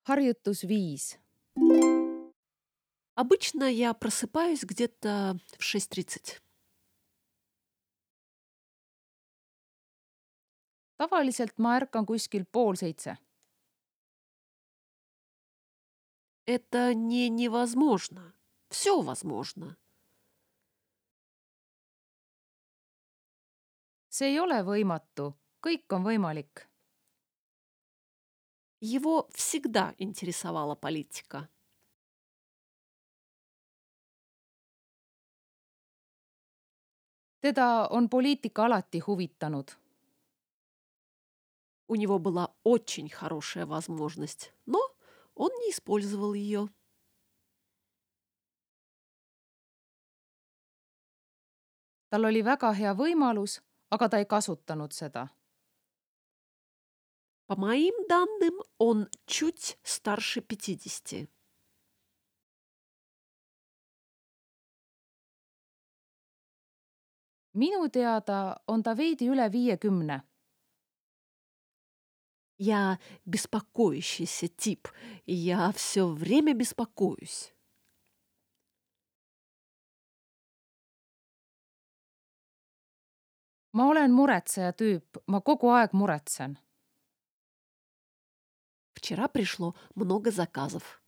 Harjutus 5. Обычно я просыпаюсь где-то в 6:30. Tavaliselt ma ärkan kuskil 6:30. Это не невозможно. Все возможно. See ei ole võimatu. Kõik on võimalik. Его всегда интересовала политика. Teda on poliitika alati huvitanud. У него была очень хорошая возможность, но он не использовал ее. Tal oli väga hea võimalus, aga ta ei kasutanud seda. По моим данным, он чуть старше 50. Minu teada on ta veidi üle 50. Я беспокоящийся тип, и я все время беспокоюсь. Ma olen muretseja tüüp. Ma kogu aeg muretsen. Вчера пришло много заказов.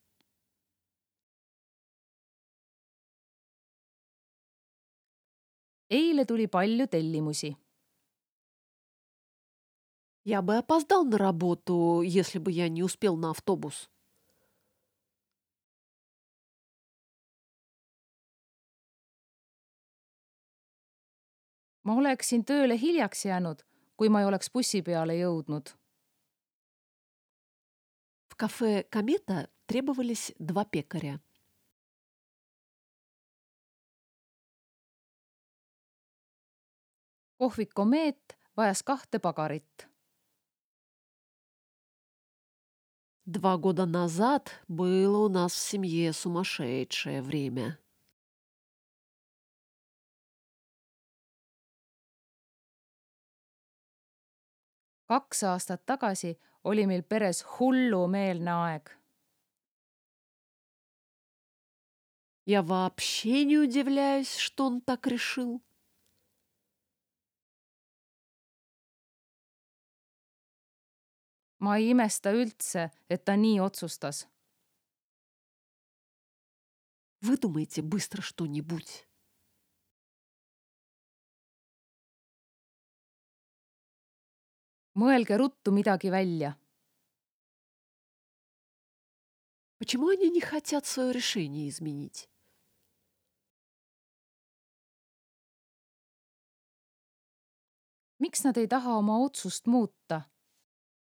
Eile tuli palju tellimusi. Я бы опоздал на работу, если бы я не успел на автобус. Ma oleksin tööle hiljaks jäänud, kui ma ei oleks bussi peale jõudnud. В кафе «Комета» требовались 2 пекаря. Kohvik Komeet vajas 2 pagarit. 2 года назад было у нас в семье сумасшедшее время. Kaks aastat tagasi oli meil peres hullumeelne aeg. Я вообще не удивляюсь, что он так решил. Ma ei imesta üldse, et ta nii otsustas. Выдумайте быстро что-нибудь. Mõelge ruttu midagi välja. Почему они не хотят свое решение изменить? Miks nad ei taha oma otsust muuta?